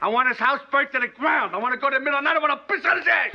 I want his house burnt to the ground. I want to go to the middle of the night. I want to piss on his ass.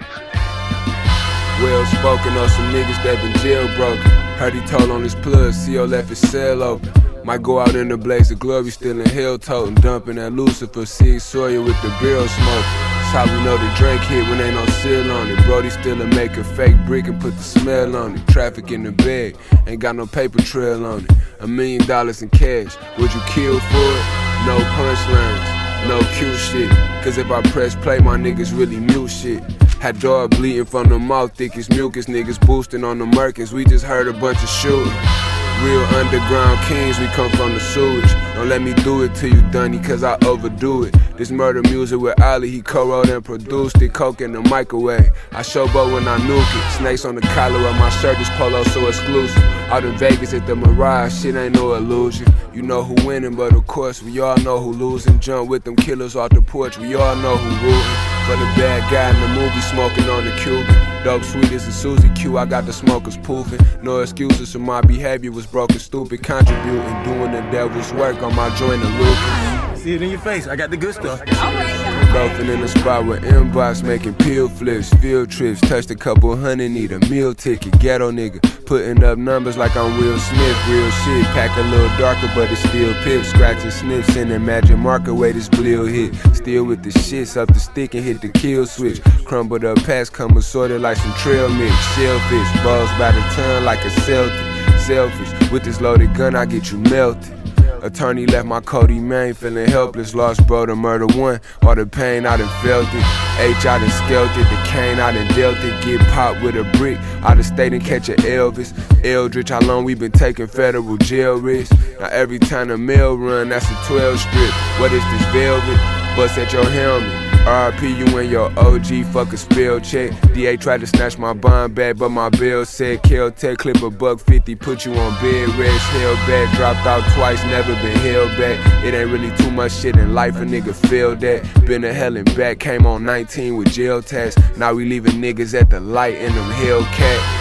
Well spoken on some niggas that been jailbroken. Heard he told on his plug, CO left his cell open. Might go out in the blaze of glory, still in hell toting. Dumping that Lucifer, Sig Sawyer with the barrel smoke. That's how we know the drink hit when ain't no seal on it. Brody still a make a fake brick and put the smell on it. Traffic in the bag, ain't got no paper trail on it. $1 million in cash, would you kill for it? No punchlines, no cute shit. Cause if I press play, my niggas really mute shit. Had dog bleeding from the mouth, thickest mucus. Niggas boosting on the Merkins, we just heard a bunch of shooting. Real underground kings, we come from the sewage. Don't let me do it to you, Dunny, cause I overdo it. This murder music with Ali, he co-wrote and produced it. Coke in the microwave, I showboat when I nuke it. Snakes on the collar of my shirt, this polo so exclusive. Out in Vegas at the Mirage, shit ain't no illusion. You know who winning, but of course we all know who losing. Jump with them killers off the porch, we all know who rooting. For the bad guy in the movie, smoking on the Cuban. Dope sweet as a Susie Q, I got the smokers poofing. No excuses for my behavior was broken, stupid. Contributing, doing the devil's work on my joint of Lucas. See it in your face, I got the good stuff. Loafing in the spot with inbox, making pill flips, field trips. Touched a couple hundred, need a meal ticket. Ghetto nigga, putting up numbers like I'm Will Smith. Real shit, pack a little darker, but it's still pip. Scratching sniffs in the magic marker, way this bleel hit. Still with the shits, up the stick and hit the kill switch. Crumbled up past, come assorted like some trail mix. Shellfish, balls by the ton like a Celtic. Selfish, with this loaded gun, I get you melted. Attorney left my Cody Main feeling helpless. Lost bro to murder one. All the pain, I done felt it. H, I done scaled it. The cane, I done dealt it. Get popped with a brick. Out of state and catch a Elvis. Eldritch, how long we been taking federal jail risks? Now every time the mail run, that's a 12 strip. What is this velvet? Bust at your helmet. RIP you and your OG, fuck a spell check. DA tried to snatch my bond back, but my bill said Kel-Tec, clip $150, put you on bed rest. Held back, dropped out twice, never been held back. It ain't really too much shit in life, a nigga failed that. Been to hell and back, came on 19 with jail tax. Now we leaving niggas at the light in them Hellcat.